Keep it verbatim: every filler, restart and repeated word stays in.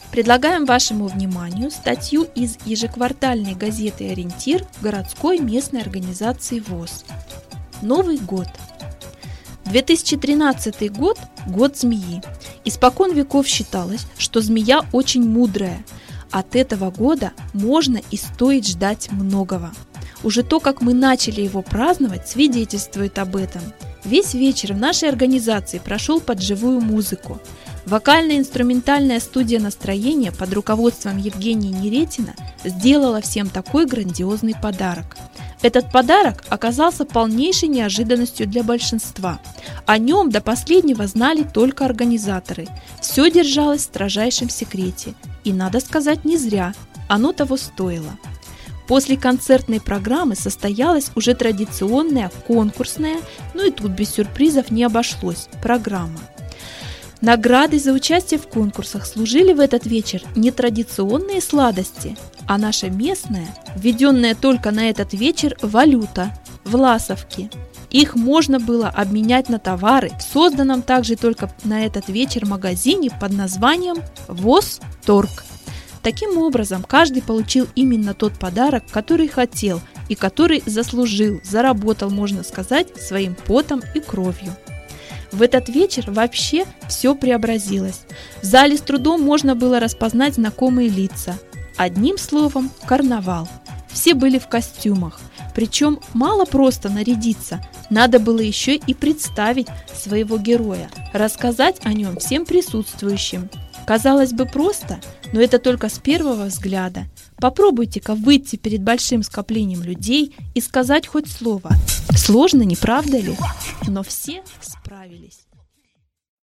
Предлагаем вашему вниманию статью из ежеквартальной газеты «Ориентир» городской местной организации ВОС. Новый год. две тысячи тринадцатый год – год змеи. Испокон веков считалось, что змея очень мудрая. От этого года можно и стоит ждать многого. Уже то, как мы начали его праздновать, свидетельствует об этом. Весь вечер в нашей организации прошел под живую музыку. Вокально-инструментальная студия настроения под руководством Евгения Неретина сделала всем такой грандиозный подарок. Этот подарок оказался полнейшей неожиданностью для большинства. О нем до последнего знали только организаторы. Все держалось в строжайшем секрете. И, надо сказать, не зря. Оно того стоило. После концертной программы состоялась уже традиционная конкурсная, ну и тут без сюрпризов не обошлось, программа. Наградой за участие в конкурсах служили в этот вечер не традиционные сладости, а наша местная, введенная только на этот вечер, валюта – власовки. Их можно было обменять на товары в созданном также только на этот вечер магазине под названием ВОС-торг. Таким образом, каждый получил именно тот подарок, который хотел и который заслужил, заработал, можно сказать, своим потом и кровью. В этот вечер вообще все преобразилось. В зале с трудом можно было распознать знакомые лица. Одним словом, карнавал. Все были в костюмах. Причем мало просто нарядиться, надо было еще и представить своего героя, рассказать о нем всем присутствующим. Казалось бы, просто, но это только с первого взгляда. Попробуйте-ка выйти перед большим скоплением людей и сказать хоть слово. Сложно, не правда ли? Но все справились.